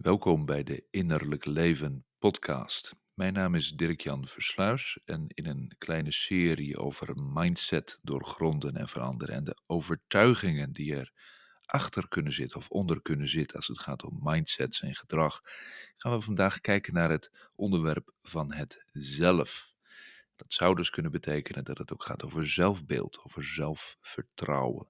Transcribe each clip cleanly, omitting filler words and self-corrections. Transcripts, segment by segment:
Welkom bij de Innerlijk Leven podcast. Mijn naam is Dirk-Jan Versluis en in een kleine serie over mindset doorgronden en veranderen en de overtuigingen die er achter kunnen zitten of onder kunnen zitten als het gaat om mindsets en gedrag, gaan we vandaag kijken naar het onderwerp van het zelf. Dat zou dus kunnen betekenen dat het ook gaat over zelfbeeld, over zelfvertrouwen.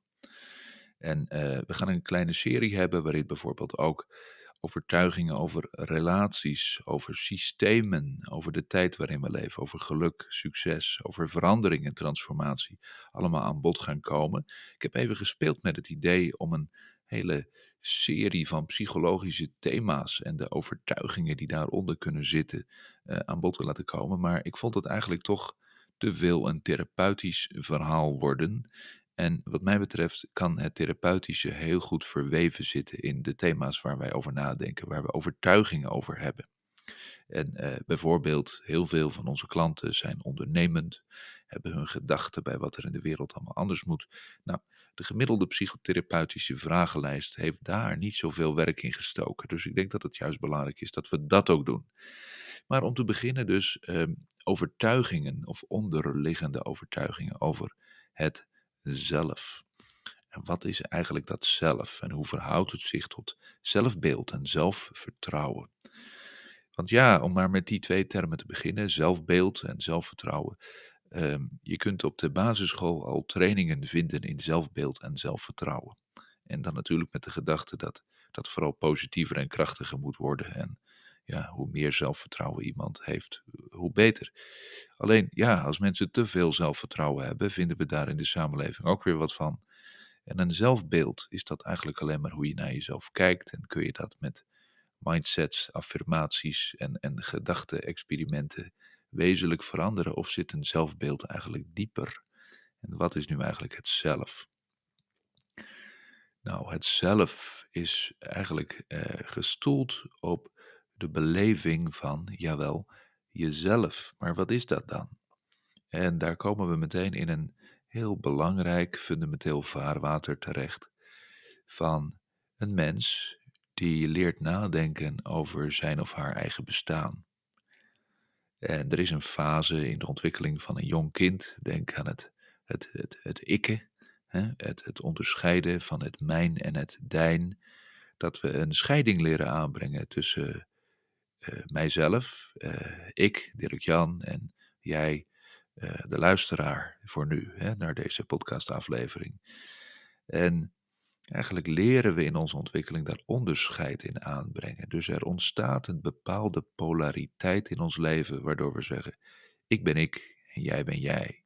En we gaan een kleine serie hebben waarin bijvoorbeeld ook overtuigingen over relaties, over systemen, over de tijd waarin we leven, over geluk, succes, over verandering en transformatie allemaal aan bod gaan komen. Ik heb even gespeeld met het idee om een hele serie van psychologische thema's en de overtuigingen die daaronder kunnen zitten aan bod te laten komen. Maar ik vond het eigenlijk toch te veel een therapeutisch verhaal worden. En wat mij betreft kan het therapeutische heel goed verweven zitten in de thema's waar wij over nadenken, waar we overtuigingen over hebben. En bijvoorbeeld, heel veel van onze klanten zijn ondernemend, hebben hun gedachten bij wat er in de wereld allemaal anders moet. Nou, de gemiddelde psychotherapeutische vragenlijst heeft daar niet zoveel werk in gestoken. Dus ik denk dat het juist belangrijk is dat we dat ook doen. Maar om te beginnen dus overtuigingen of onderliggende overtuigingen over het zelf. En wat is eigenlijk dat zelf en hoe verhoudt het zich tot zelfbeeld en zelfvertrouwen? Want ja, om maar met die twee termen te beginnen, zelfbeeld en zelfvertrouwen. Je kunt op de basisschool al trainingen vinden in zelfbeeld en zelfvertrouwen. En dan natuurlijk met de gedachte dat dat vooral positiever en krachtiger moet worden. En ja, hoe meer zelfvertrouwen iemand heeft, hoe beter. Alleen ja, als mensen te veel zelfvertrouwen hebben, vinden we daar in de samenleving ook weer wat van. En een zelfbeeld is dat eigenlijk alleen maar hoe je naar jezelf kijkt. En kun je dat met mindsets, affirmaties en gedachte-experimenten wezenlijk veranderen? Of zit een zelfbeeld eigenlijk dieper? En wat is nu eigenlijk het zelf? Nou, het zelf is eigenlijk gestoeld op de beleving van, jawel, jezelf. Maar wat is dat dan? En daar komen we meteen in een heel belangrijk fundamenteel vaarwater terecht van een mens die leert nadenken over zijn of haar eigen bestaan. En er is een fase in de ontwikkeling van een jong kind, denk aan het ikke, hè, het onderscheiden van het mijn en het dijn, dat we een scheiding leren aanbrengen tussen mijzelf, ik, Dirk-Jan, en jij, de luisteraar voor nu, hè, naar deze podcastaflevering. En eigenlijk leren we in onze ontwikkeling daar onderscheid in aanbrengen. Dus er ontstaat een bepaalde polariteit in ons leven, waardoor we zeggen: ik ben ik en jij ben jij.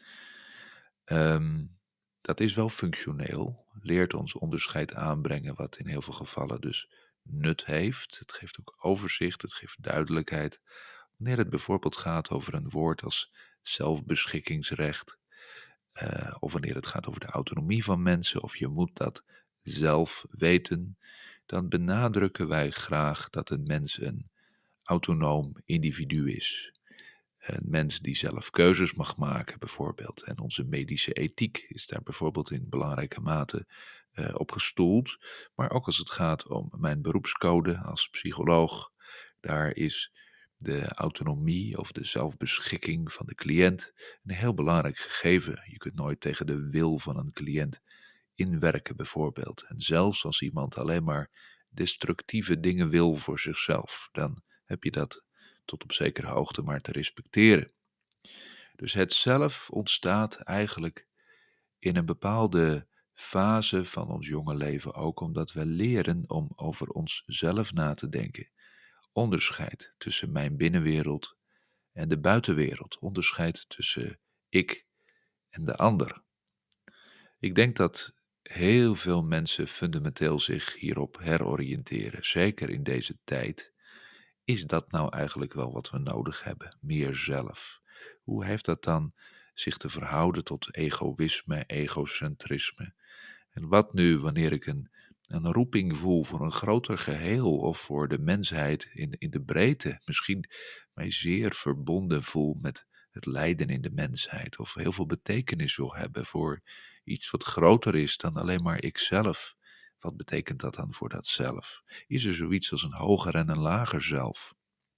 Ehm, dat is wel functioneel, leert ons onderscheid aanbrengen, wat in heel veel gevallen dus nut heeft. Het geeft ook overzicht, het geeft duidelijkheid. Wanneer het bijvoorbeeld gaat over een woord als zelfbeschikkingsrecht, of wanneer het gaat over de autonomie van mensen, of je moet dat zelf weten, dan benadrukken wij graag dat een mens een autonoom individu is. Een mens die zelf keuzes mag maken, bijvoorbeeld. En onze medische ethiek is daar bijvoorbeeld in belangrijke mate op gestoeld. Maar ook als het gaat om mijn beroepscode als psycholoog, daar is de autonomie of de zelfbeschikking van de cliënt een heel belangrijk gegeven. Je kunt nooit tegen de wil van een cliënt inwerken, bijvoorbeeld. En zelfs als iemand alleen maar destructieve dingen wil voor zichzelf, dan heb je dat tot op zekere hoogte maar te respecteren. Dus het zelf ontstaat eigenlijk in een bepaalde fase van ons jonge leven ook omdat we leren om over onszelf na te denken. Onderscheid tussen mijn binnenwereld en de buitenwereld. Onderscheid tussen ik en de ander. Ik denk dat heel veel mensen fundamenteel zich hierop heroriënteren, zeker in deze tijd. Is dat nou eigenlijk wel wat we nodig hebben? Meer zelf. Hoe heeft dat dan zich te verhouden tot egoïsme, egocentrisme? En wat nu wanneer ik een roeping voel voor een groter geheel of voor de mensheid in de breedte? Misschien mij zeer verbonden voel met het lijden in de mensheid of heel veel betekenis wil hebben voor iets wat groter is dan alleen maar ikzelf. wat betekent dat dan voor dat zelf? Is er zoiets als een hoger en een lager zelf?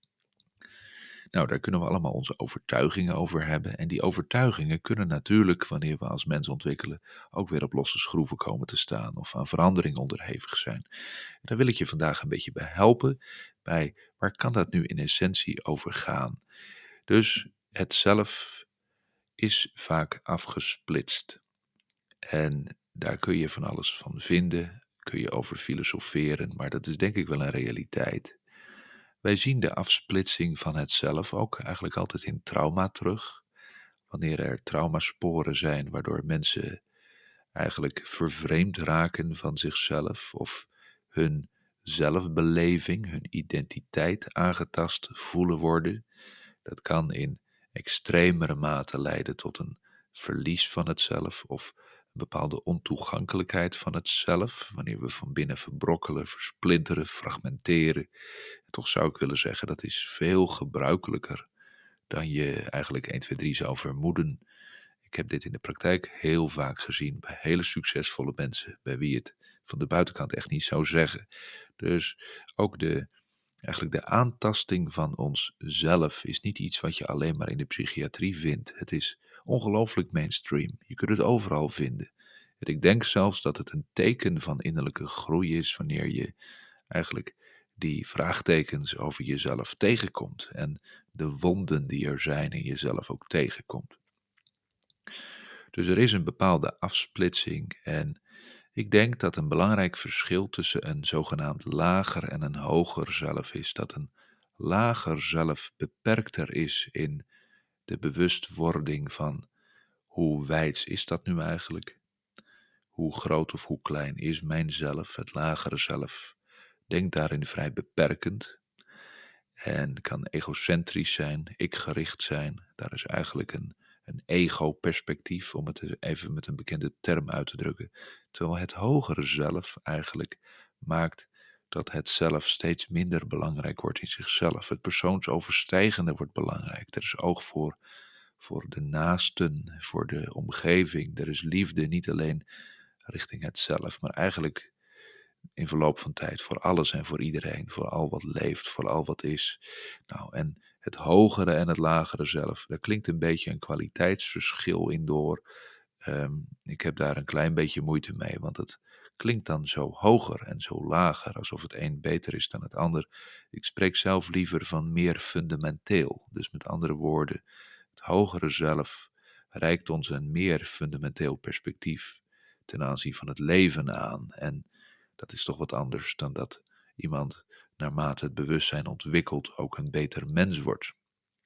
Nou, daar kunnen we allemaal onze overtuigingen over hebben. En die overtuigingen kunnen natuurlijk, wanneer we als mens ontwikkelen, ook weer op losse schroeven komen te staan of aan verandering onderhevig zijn. En daar wil ik je vandaag een beetje bij helpen, bij waar kan dat nu in essentie over gaan? Dus het zelf is vaak afgesplitst. En daar kun je van alles van vinden, kun je over filosoferen, maar dat is denk ik wel een realiteit. Wij zien de afsplitsing van het zelf ook eigenlijk altijd in trauma terug. Wanneer er traumasporen zijn waardoor mensen eigenlijk vervreemd raken van zichzelf of hun zelfbeleving, hun identiteit aangetast voelen worden. Dat kan in extremere mate leiden tot een verlies van het zelf of een bepaalde ontoegankelijkheid van het zelf, wanneer we van binnen verbrokkelen, versplinteren, fragmenteren. Toch zou ik willen zeggen dat is veel gebruikelijker dan je eigenlijk 1, 2, 3 zou vermoeden. Ik heb dit in de praktijk heel vaak gezien bij hele succesvolle mensen, bij wie het van de buitenkant echt niet zou zeggen. Dus ook eigenlijk de aantasting van ons zelf is niet iets wat je alleen maar in de psychiatrie vindt. Het is ongelooflijk mainstream. Je kunt het overal vinden. En ik denk zelfs dat het een teken van innerlijke groei is wanneer je eigenlijk die vraagtekens over jezelf tegenkomt en de wonden die er zijn in jezelf ook tegenkomt. Dus er is een bepaalde afsplitsing en ik denk dat een belangrijk verschil tussen een zogenaamd lager en een hoger zelf is. Dat een lager zelf beperkter is in de bewustwording van hoe wijds is dat nu eigenlijk? Hoe groot of hoe klein is mijn zelf? Het lagere zelf denkt daarin vrij beperkend en kan egocentrisch zijn, ikgericht zijn. Daar is eigenlijk een ego-perspectief, om het even met een bekende term uit te drukken. Terwijl het hogere zelf eigenlijk maakt dat het zelf steeds minder belangrijk wordt in zichzelf. Het persoonsoverstijgende wordt belangrijk. Er is oog voor de naasten, voor de omgeving. Er is liefde niet alleen richting het zelf, maar eigenlijk in verloop van tijd voor alles en voor iedereen, voor al wat leeft, voor al wat is. Nou, en het hogere en het lagere zelf, daar klinkt een beetje een kwaliteitsverschil in door. Ik heb daar een klein beetje moeite mee, want het klinkt dan zo hoger en zo lager, alsof het een beter is dan het ander. Ik spreek zelf liever van meer fundamenteel. Dus met andere woorden, het hogere zelf reikt ons een meer fundamenteel perspectief ten aanzien van het leven aan. En dat is toch wat anders dan dat iemand naarmate het bewustzijn ontwikkelt ook een beter mens wordt.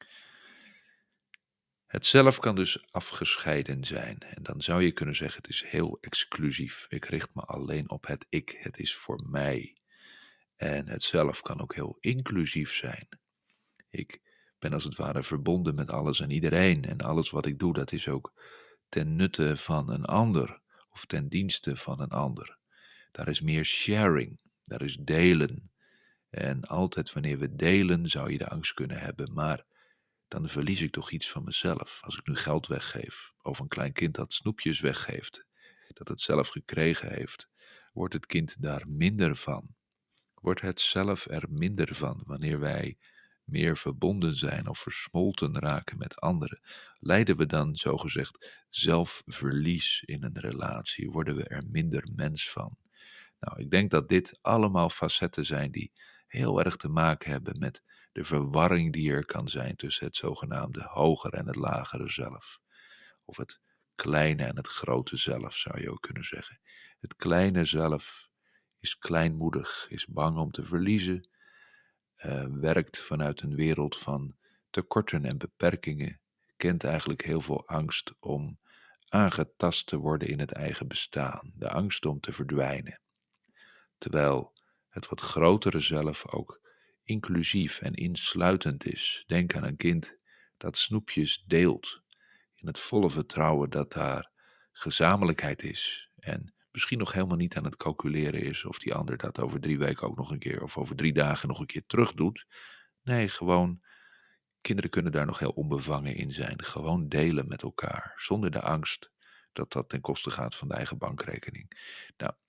Het zelf kan dus afgescheiden zijn en dan zou je kunnen zeggen het is heel exclusief. Ik richt me alleen op het ik, het is voor mij. En het zelf kan ook heel inclusief zijn. Ik ben als het ware verbonden met alles en iedereen en alles wat ik doe dat is ook ten nutte van een ander of ten dienste van een ander. Daar is meer sharing, daar is delen. En altijd wanneer we delen zou je de angst kunnen hebben, maar dan verlies ik toch iets van mezelf. Als ik nu geld weggeef, of een klein kind dat snoepjes weggeeft, dat het zelf gekregen heeft, wordt het kind daar minder van. Wordt het zelf er minder van wanneer wij meer verbonden zijn of versmolten raken met anderen? Lijden we dan zogezegd zelfverlies in een relatie? Worden we er minder mens van? Nou, ik denk dat dit allemaal facetten zijn die heel erg te maken hebben met de verwarring die er kan zijn tussen het zogenaamde hogere en het lagere zelf. Of het kleine en het grote zelf, zou je ook kunnen zeggen. Het kleine zelf is kleinmoedig, is bang om te verliezen, werkt vanuit een wereld van tekorten en beperkingen, kent eigenlijk heel veel angst om aangetast te worden in het eigen bestaan, de angst om te verdwijnen. Terwijl het wat grotere zelf ook inclusief en insluitend is. Denk aan een kind dat snoepjes deelt, in het volle vertrouwen dat daar gezamenlijkheid is en misschien nog helemaal niet aan het calculeren is of die ander dat over 3 weken ook nog een keer of over 3 dagen nog een keer terug doet. Nee, gewoon, kinderen kunnen daar nog heel onbevangen in zijn. Gewoon delen met elkaar, zonder de angst dat dat ten koste gaat van de eigen bankrekening. Nou,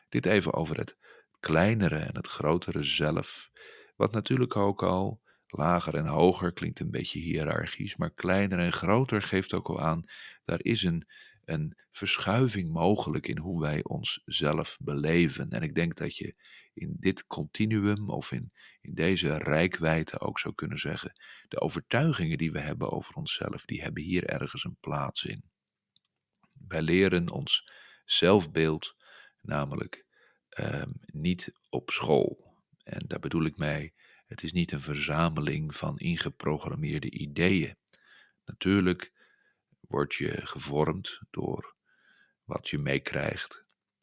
Dit even over het kleinere en het grotere zelf, wat natuurlijk ook al lager en hoger klinkt een beetje hiërarchisch, maar kleiner en groter geeft ook al aan, daar is een verschuiving mogelijk in hoe wij onszelf beleven. En ik denk dat je in dit continuum of in deze reikwijdte ook zou kunnen zeggen, de overtuigingen die we hebben over onszelf, die hebben hier ergens een plaats in. Wij leren ons zelfbeeld namelijk niet op school. En daar bedoel ik mee, het is niet een verzameling van ingeprogrammeerde ideeën. Natuurlijk word je gevormd door wat je meekrijgt.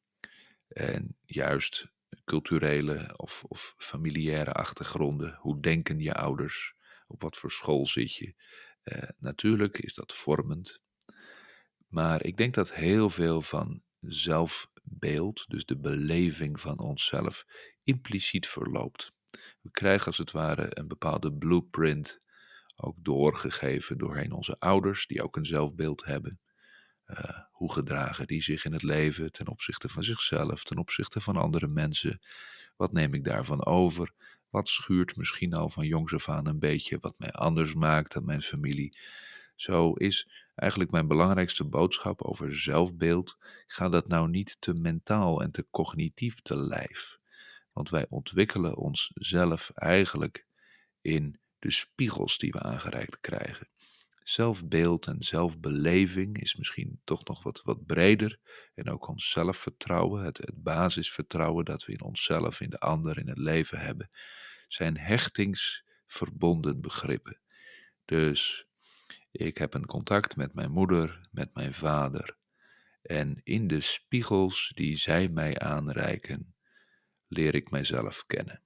En juist culturele of familiaire achtergronden. Hoe denken je ouders? Op wat voor school zit je? Natuurlijk is dat vormend. Maar ik denk dat heel veel van zelfbeeld, dus de beleving van onszelf, impliciet verloopt. We krijgen als het ware een bepaalde blueprint ook doorgegeven doorheen onze ouders, die ook een zelfbeeld hebben. Hoe gedragen die zich in het leven ten opzichte van zichzelf, ten opzichte van andere mensen? Wat neem ik daarvan over? Wat schuurt misschien al van jongs af aan een beetje, wat mij anders maakt dan mijn familie? Zo is eigenlijk mijn belangrijkste boodschap over zelfbeeld. Ga dat nou niet te mentaal en te cognitief te lijf. Want wij ontwikkelen onszelf eigenlijk in de spiegels die we aangereikt krijgen. Zelfbeeld en zelfbeleving is misschien toch nog wat breder. En ook ons zelfvertrouwen, het basisvertrouwen dat we in onszelf, in de ander, in het leven hebben, zijn hechtingsverbonden begrippen. Dus ik heb een contact met mijn moeder, met mijn vader. En in de spiegels die zij mij aanreiken, leer ik mijzelf kennen.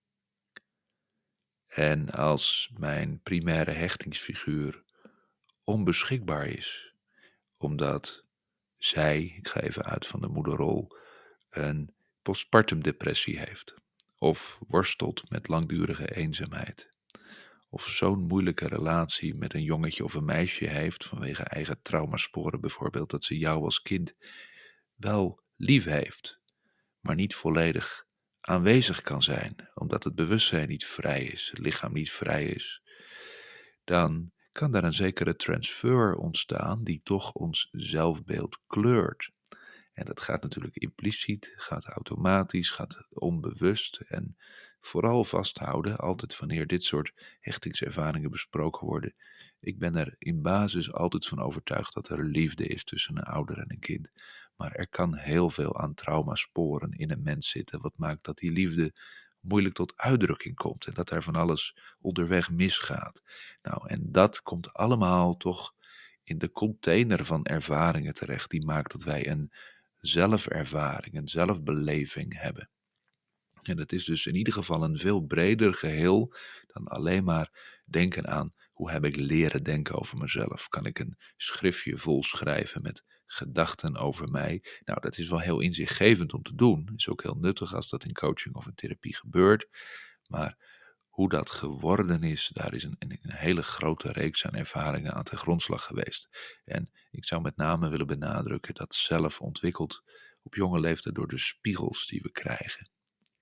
En als mijn primaire hechtingsfiguur onbeschikbaar is, omdat zij, ik ga even uit van de moederrol, een postpartum depressie heeft, of worstelt met langdurige eenzaamheid, of zo'n moeilijke relatie met een jongetje of een meisje heeft, vanwege eigen traumasporen bijvoorbeeld, dat ze jou als kind wel lief heeft, maar niet volledig aanwezig kan zijn, omdat het bewustzijn niet vrij is, het lichaam niet vrij is, dan kan daar een zekere transfer ontstaan die toch ons zelfbeeld kleurt. En dat gaat natuurlijk impliciet, gaat automatisch, gaat onbewust. En vooral vasthouden, altijd wanneer dit soort hechtingservaringen besproken worden. Ik ben er in basis altijd van overtuigd dat er liefde is tussen een ouder en een kind. Maar er kan heel veel aan traumasporen in een mens zitten, wat maakt dat die liefde moeilijk tot uitdrukking komt en dat er van alles onderweg misgaat. Nou, en dat komt allemaal toch in de container van ervaringen terecht, die maakt dat wij een zelfervaring, een zelfbeleving hebben. En het is dus in ieder geval een veel breder geheel dan alleen maar denken aan hoe heb ik leren denken over mezelf. Kan ik een schriftje vol schrijven met gedachten over mij? Nou, dat is wel heel inzichtgevend om te doen. Is ook heel nuttig als dat in coaching of in therapie gebeurt. Maar hoe dat geworden is, daar is een hele grote reeks aan ervaringen aan ten grondslag geweest. En ik zou met name willen benadrukken dat zelf ontwikkeld op jonge leeftijd door de spiegels die we krijgen.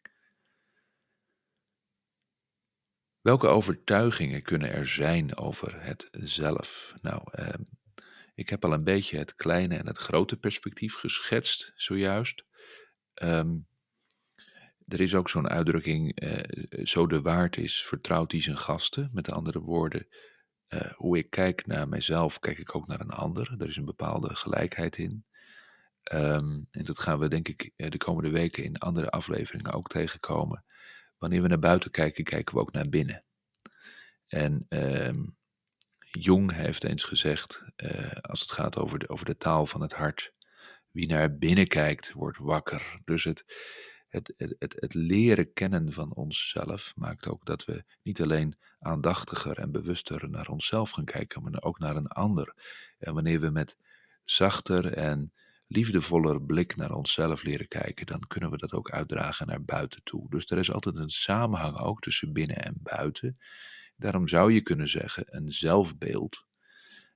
Welke overtuigingen kunnen er zijn over het zelf? Nou, ik heb al een beetje het kleine en het grote perspectief geschetst zojuist. Ehm, Er is ook zo'n uitdrukking, zo de waard is, vertrouwt hij zijn gasten. Met andere woorden, hoe ik kijk naar mijzelf, kijk ik ook naar een ander. Er is een bepaalde gelijkheid in. En dat gaan we denk ik de komende weken in andere afleveringen ook tegenkomen. Wanneer we naar buiten kijken, kijken we ook naar binnen. En Jung heeft eens gezegd, als het gaat over de taal van het hart, wie naar binnen kijkt, wordt wakker. Dus het leren kennen van onszelf maakt ook dat we niet alleen aandachtiger en bewuster naar onszelf gaan kijken, maar ook naar een ander. En wanneer we met zachter en liefdevoller blik naar onszelf leren kijken, dan kunnen we dat ook uitdragen naar buiten toe. Dus er is altijd een samenhang ook tussen binnen en buiten. Daarom zou je kunnen zeggen, een zelfbeeld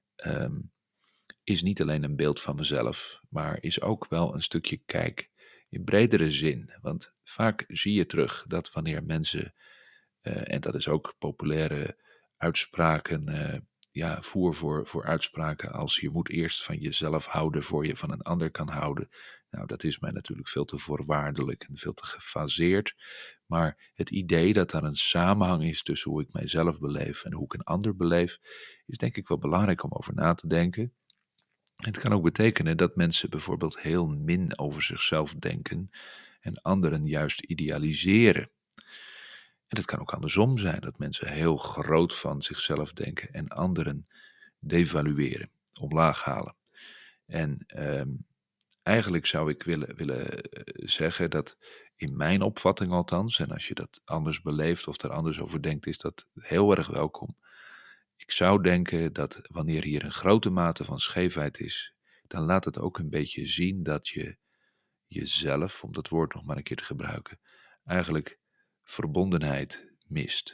is niet alleen een beeld van mezelf, maar is ook wel een stukje kijk in bredere zin. Want vaak zie je terug dat wanneer mensen, en dat is ook populaire uitspraken, ja, voer voor uitspraken als je moet eerst van jezelf houden voor je van een ander kan houden. Nou, dat is mij natuurlijk veel te voorwaardelijk en veel te gefaseerd. Maar het idee dat daar een samenhang is tussen hoe ik mijzelf beleef en hoe ik een ander beleef, is denk ik wel belangrijk om over na te denken. Het kan ook betekenen dat mensen bijvoorbeeld heel min over zichzelf denken en anderen juist idealiseren. En het kan ook andersom zijn, dat mensen heel groot van zichzelf denken en anderen devalueren, omlaag halen. En eigenlijk zou ik willen zeggen dat in mijn opvatting althans, en als je dat anders beleeft of er anders over denkt, is dat heel erg welkom. Ik zou denken dat wanneer hier een grote mate van scheefheid is, dan laat het ook een beetje zien dat je jezelf, om dat woord nog maar een keer te gebruiken, eigenlijk verbondenheid mist.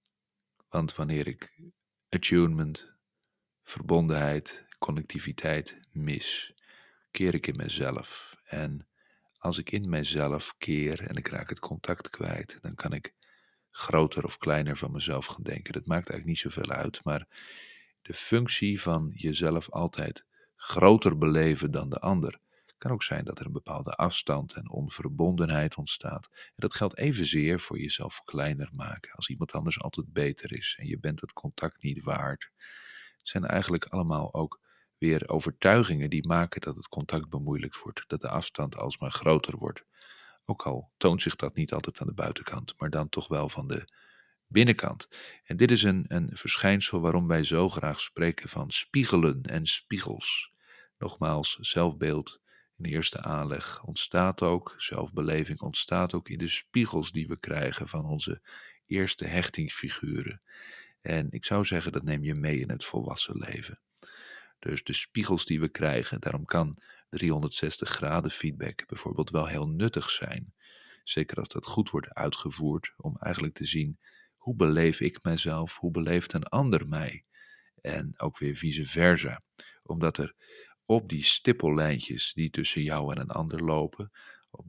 Want wanneer ik attunement, verbondenheid, connectiviteit mis, keer ik in mezelf. En als ik in mezelf keer en ik raak het contact kwijt, dan kan ik groter of kleiner van mezelf gaan denken. Dat maakt eigenlijk niet zoveel uit, maar de functie van jezelf altijd groter beleven dan de ander kan ook zijn dat er een bepaalde afstand en onverbondenheid ontstaat. En dat geldt evenzeer voor jezelf kleiner maken. Als iemand anders altijd beter is en je bent het contact niet waard. Het zijn eigenlijk allemaal ook weer overtuigingen die maken dat het contact bemoeilijkt wordt, dat de afstand alsmaar groter wordt. Ook al toont zich dat niet altijd aan de buitenkant, maar dan toch wel van de binnenkant. En dit is een verschijnsel waarom wij zo graag spreken van spiegelen en spiegels. Nogmaals, zelfbeeld in eerste aanleg ontstaat ook, zelfbeleving ontstaat ook in de spiegels die we krijgen van onze eerste hechtingsfiguren. En ik zou zeggen, dat neem je mee in het volwassen leven. Dus de spiegels die we krijgen, daarom kan 360 graden feedback bijvoorbeeld wel heel nuttig zijn. Zeker als dat goed wordt uitgevoerd, om eigenlijk te zien hoe beleef ik mijzelf, hoe beleeft een ander mij. En ook weer vice versa. Omdat er op die stippellijntjes die tussen jou en een ander lopen, op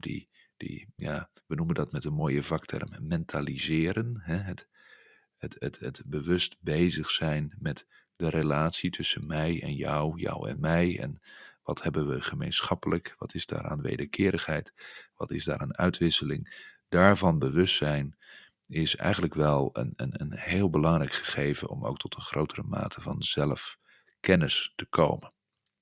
ja, we noemen dat met een mooie vakterm mentaliseren, hè, het bewust bezig zijn met de relatie tussen mij en jou en mij. En wat hebben we gemeenschappelijk? Wat is daaraan wederkerigheid? Wat is daar een uitwisseling? Daarvan bewust zijn is eigenlijk wel een heel belangrijk gegeven om ook tot een grotere mate van zelfkennis te komen.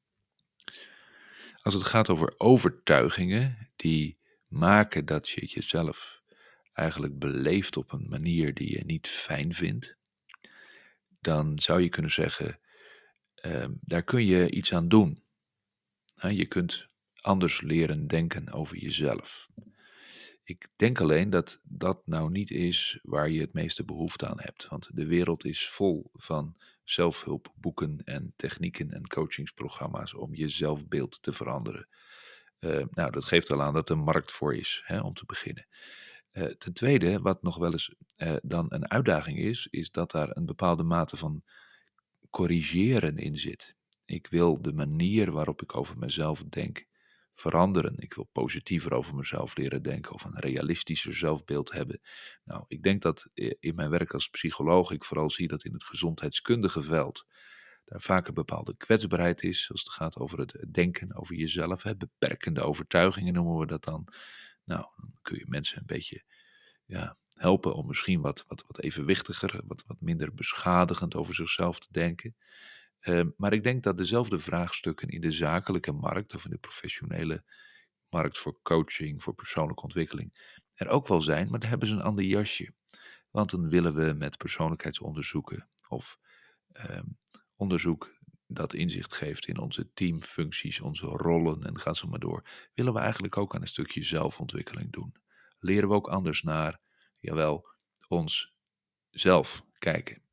Als het gaat over overtuigingen die maken dat je jezelf eigenlijk beleeft op een manier die je niet fijn vindt, dan zou je kunnen zeggen, daar kun je iets aan doen. Je kunt anders leren denken over jezelf. Ik denk alleen dat dat nou niet is waar je het meeste behoefte aan hebt. Want de wereld is vol van zelfhulpboeken en technieken en coachingsprogramma's om je zelfbeeld te veranderen. Nou, dat geeft al aan dat er een markt voor is, hè, om te beginnen. Ten tweede, wat nog wel eens dan een uitdaging is dat daar een bepaalde mate van corrigeren in zit. Ik wil de manier waarop ik over mezelf denk veranderen. Ik wil positiever over mezelf leren denken of een realistischer zelfbeeld hebben. Nou, ik denk dat in mijn werk als psycholoog ik vooral zie dat in het gezondheidskundige veld daar vaak een bepaalde kwetsbaarheid is als het gaat over het denken over jezelf. Hè. Beperkende overtuigingen noemen we dat dan. Nou, dan kun je mensen een beetje ja, helpen om misschien wat evenwichtiger, wat minder beschadigend over zichzelf te denken. Maar ik denk dat dezelfde vraagstukken in de zakelijke markt of in de professionele markt voor coaching, voor persoonlijke ontwikkeling, er ook wel zijn, maar daar hebben ze een ander jasje. Want dan willen we met persoonlijkheidsonderzoeken of ehm, onderzoek dat inzicht geeft in onze teamfuncties, onze rollen en ga zo maar door, willen we eigenlijk ook aan een stukje zelfontwikkeling doen. Leren we ook anders naar, jawel, ons zelf kijken.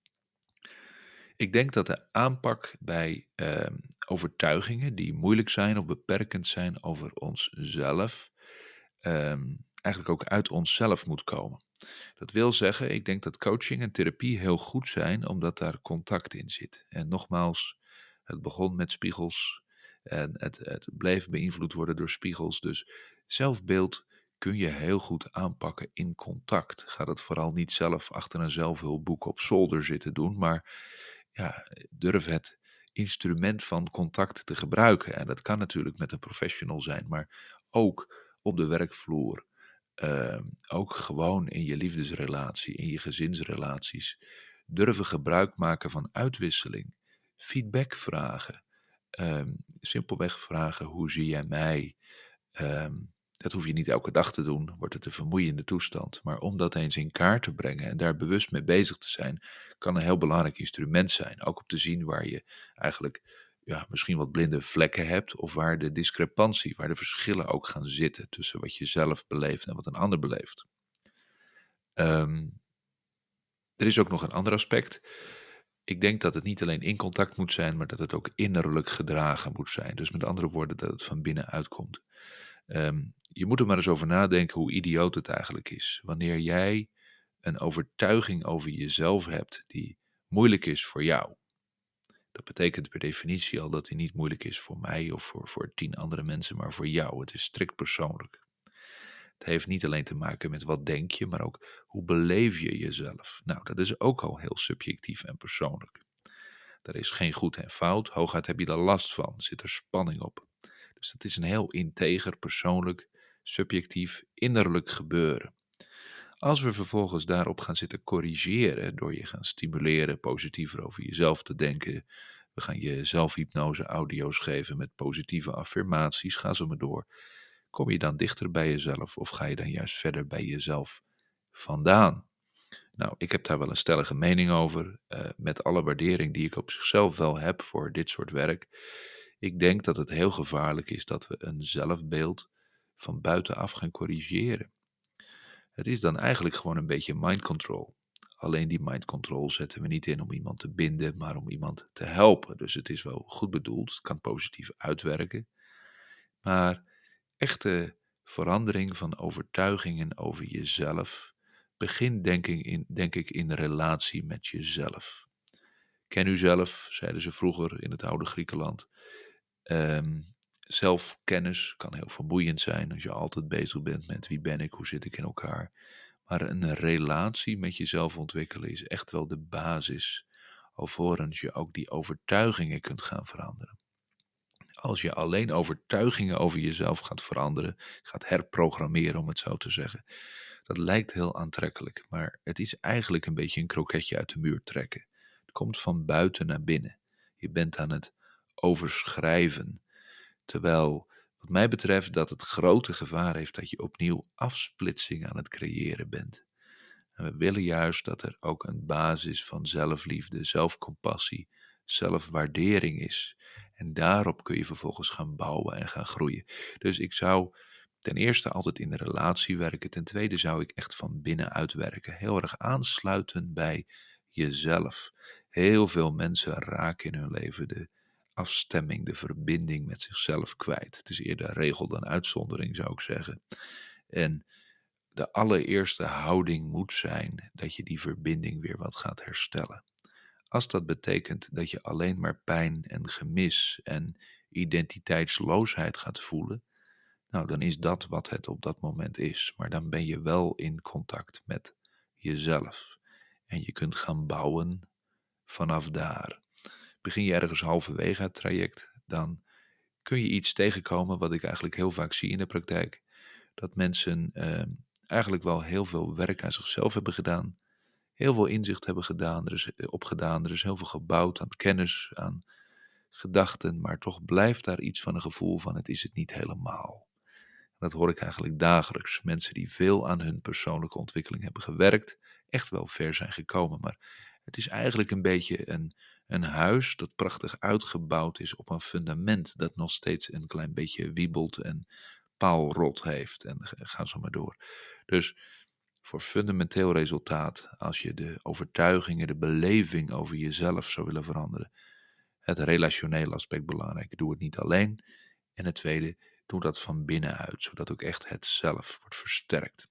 Ik denk dat de aanpak bij overtuigingen die moeilijk zijn of beperkend zijn over onszelf, eigenlijk ook uit onszelf moet komen. Dat wil zeggen, ik denk dat coaching en therapie heel goed zijn, omdat daar contact in zit. En nogmaals, het begon met spiegels en het bleef beïnvloed worden door spiegels. Dus Zelfbeeld kun je heel goed aanpakken in contact. Ga dat vooral niet zelf achter een zelfhulpboek op zolder zitten doen, maar ja, durf het instrument van contact te gebruiken. En dat kan natuurlijk met een professional zijn, maar ook op de werkvloer. Ook gewoon in je liefdesrelatie, in je gezinsrelaties. Durven gebruik maken van uitwisseling. Feedback vragen. Simpelweg vragen, hoe zie jij mij? Ehm, Dat hoef je niet elke dag te doen, wordt het een vermoeiende toestand. Maar om dat eens in kaart te brengen en daar bewust mee bezig te zijn, kan een heel belangrijk instrument zijn. Ook om te zien waar je eigenlijk misschien wat blinde vlekken hebt, of waar de discrepantie, waar de verschillen ook gaan zitten tussen wat je zelf beleeft en wat een ander beleeft. Ehm, Er is ook nog een ander aspect. Ik denk dat het niet alleen in contact moet zijn, maar dat het ook innerlijk gedragen moet zijn. Dus met andere woorden, dat het van binnenuit komt. Je moet er maar eens over nadenken hoe idioot het eigenlijk is. Wanneer jij een overtuiging over jezelf hebt die moeilijk is voor jou. Dat betekent per definitie al dat die niet moeilijk is voor mij of voor 10 andere mensen, maar voor jou. Het is strikt persoonlijk. Het heeft niet alleen te maken met wat denk je, maar ook hoe beleef je jezelf. Nou, dat is ook al heel subjectief en persoonlijk. Er is geen goed en fout. Hooguit heb je er last van. Zit er spanning op. Dus dat is een heel integer, persoonlijk, subjectief, innerlijk gebeuren. Als we vervolgens daarop gaan zitten corrigeren, door je gaan stimuleren positiever over jezelf te denken, we gaan je zelfhypnose audio's geven met positieve affirmaties, ga zo maar door. Kom je dan dichter bij jezelf of ga je dan juist verder bij jezelf vandaan? Nou, ik heb daar wel een stellige mening over, met alle waardering die ik op zichzelf wel heb voor dit soort werk. Ik denk dat het heel gevaarlijk is dat we een zelfbeeld van buitenaf gaan corrigeren. Het is dan eigenlijk gewoon een beetje mind control. Alleen die mind control zetten we niet in om iemand te binden, maar om iemand te helpen. Dus het is wel goed bedoeld, het kan positief uitwerken. Maar echte verandering van overtuigingen over jezelf begint denk ik in relatie met jezelf. Ken u zelf, zeiden ze vroeger in het oude Griekenland. Ehm, Zelfkennis kan heel vermoeiend zijn als je altijd bezig bent met wie ben ik, hoe zit ik in elkaar. Maar een relatie met jezelf ontwikkelen is echt wel de basis, alvorens je ook die overtuigingen kunt gaan veranderen. Als je alleen overtuigingen over jezelf gaat veranderen, gaat herprogrammeren om het zo te zeggen, dat lijkt heel aantrekkelijk, maar het is eigenlijk een beetje een kroketje uit de muur trekken. Het komt van buiten naar binnen. Je bent aan het overschrijven. Terwijl, wat mij betreft, dat het grote gevaar heeft dat je opnieuw afsplitsing aan het creëren bent. En we willen juist dat er ook een basis van zelfliefde, zelfcompassie, zelfwaardering is. En daarop kun je vervolgens gaan bouwen en gaan groeien. Dus ik zou ten eerste altijd in de relatie werken. Ten tweede zou ik echt van binnenuit werken. Heel erg aansluiten bij jezelf. Heel veel mensen raken in hun leven de afstemming, de verbinding met zichzelf kwijt. Het is eerder regel dan uitzondering, zou ik zeggen. En de allereerste houding moet zijn dat je die verbinding weer wat gaat herstellen. Als dat betekent dat je alleen maar pijn en gemis en identiteitsloosheid gaat voelen, nou dan is dat wat het op dat moment is. Maar dan ben je wel in contact met jezelf. En je kunt gaan bouwen vanaf daar. Begin je ergens halverwege het traject, dan kun je iets tegenkomen wat ik eigenlijk heel vaak zie in de praktijk. Dat mensen eigenlijk wel heel veel werk aan zichzelf hebben gedaan. Heel veel inzicht hebben gedaan, opgedaan. Er is heel veel gebouwd aan kennis, aan gedachten. Maar toch blijft daar iets van een gevoel van het is het niet helemaal. Dat hoor ik eigenlijk dagelijks. Mensen die veel aan hun persoonlijke ontwikkeling hebben gewerkt. Echt wel ver zijn gekomen. Maar het is eigenlijk een beetje een huis dat prachtig uitgebouwd is op een fundament dat nog steeds een klein beetje wiebelt en paalrot heeft. En ga zo maar door. Dus voor fundamenteel resultaat, als je de overtuigingen, de beleving over jezelf zou willen veranderen, het relationele aspect belangrijk. Doe het niet alleen. En het tweede, doe dat van binnenuit, zodat ook echt het zelf wordt versterkt.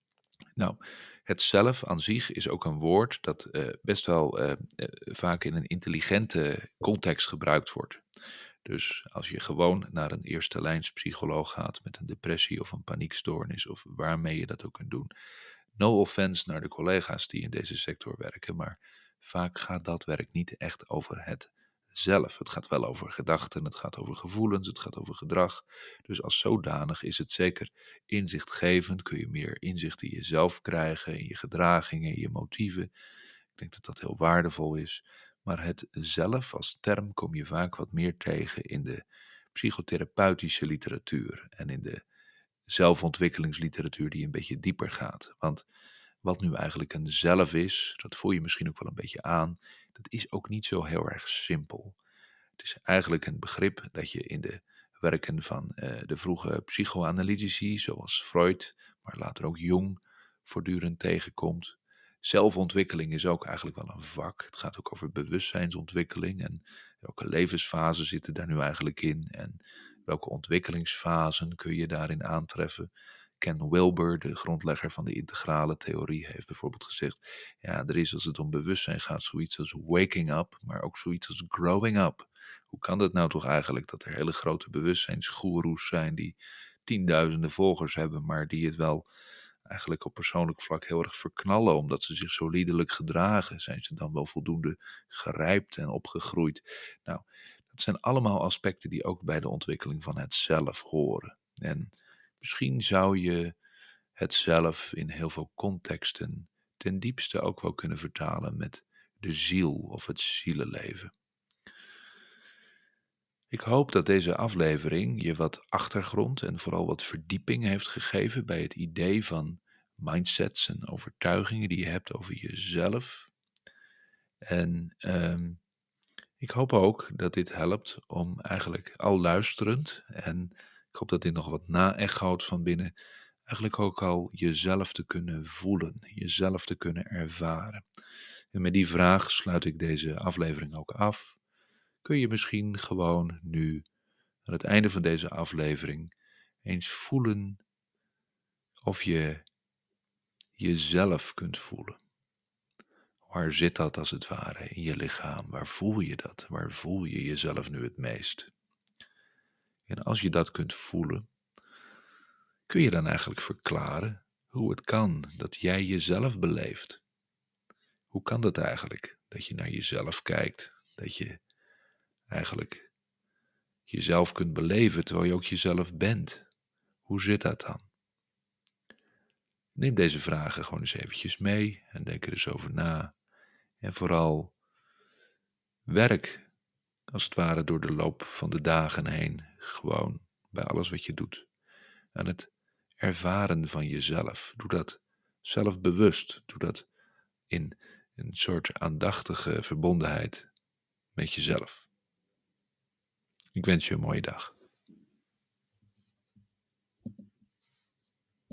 Nou, het zelf aan zich is ook een woord dat best wel vaak in een intelligente context gebruikt wordt. Dus als je gewoon naar een eerste lijns psycholoog gaat met een depressie of een paniekstoornis of waarmee je dat ook kunt doen. No offense naar de collega's die in deze sector werken, maar vaak gaat dat werk niet echt over het zelf. Het gaat wel over gedachten, het gaat over gevoelens, het gaat over gedrag. Dus als zodanig is het zeker inzichtgevend, kun je meer inzicht in jezelf krijgen, in je gedragingen, in je motieven. Ik denk dat dat heel waardevol is. Maar het zelf als term kom je vaak wat meer tegen in de psychotherapeutische literatuur en in de zelfontwikkelingsliteratuur die een beetje dieper gaat. Want wat nu eigenlijk een zelf is, dat voel je misschien ook wel een beetje aan, dat is ook niet zo heel erg simpel. Het is eigenlijk een begrip dat je in de werken van de vroege psychoanalytici, zoals Freud, maar later ook Jung, voortdurend tegenkomt. Zelfontwikkeling is ook eigenlijk wel een vak. Het gaat ook over bewustzijnsontwikkeling en welke levensfasen zitten daar nu eigenlijk in en welke ontwikkelingsfasen kun je daarin aantreffen. Ken Wilber, de grondlegger van de integrale theorie, heeft bijvoorbeeld gezegd, ja, er is als het om bewustzijn gaat zoiets als waking up, maar ook zoiets als growing up. Hoe kan dat nou toch eigenlijk dat er hele grote bewustzijnsgoeroes zijn die tienduizenden volgers hebben, maar die het wel eigenlijk op persoonlijk vlak heel erg verknallen omdat ze zich zo liederlijk gedragen? Zijn ze dan wel voldoende gerijpt en opgegroeid? Nou, dat zijn allemaal aspecten die ook bij de ontwikkeling van het zelf horen. En misschien zou je het zelf in heel veel contexten ten diepste ook wel kunnen vertalen met de ziel of het zielenleven. Ik hoop dat deze aflevering je wat achtergrond en vooral wat verdieping heeft gegeven bij het idee van mindsets en overtuigingen die je hebt over jezelf. En ik hoop ook dat dit helpt om eigenlijk al luisterend, en ik hoop dat dit nog wat na-echoot van binnen, eigenlijk ook al jezelf te kunnen voelen, jezelf te kunnen ervaren. En met die vraag sluit ik deze aflevering ook af. Kun je misschien gewoon nu, aan het einde van deze aflevering, eens voelen of je jezelf kunt voelen. Waar zit dat als het ware in je lichaam? Waar voel je dat? Waar voel je jezelf nu het meest? En als je dat kunt voelen, kun je dan eigenlijk verklaren hoe het kan dat jij jezelf beleeft? Hoe kan dat eigenlijk? Dat je naar jezelf kijkt, dat je eigenlijk jezelf kunt beleven terwijl je ook jezelf bent. Hoe zit dat dan? Neem deze vragen gewoon eens eventjes mee en denk er eens over na. En vooral werk als het ware door de loop van de dagen heen, gewoon bij alles wat je doet, aan het ervaren van jezelf. Doe dat zelfbewust, doe dat in een soort aandachtige verbondenheid met jezelf. Ik wens je een mooie dag.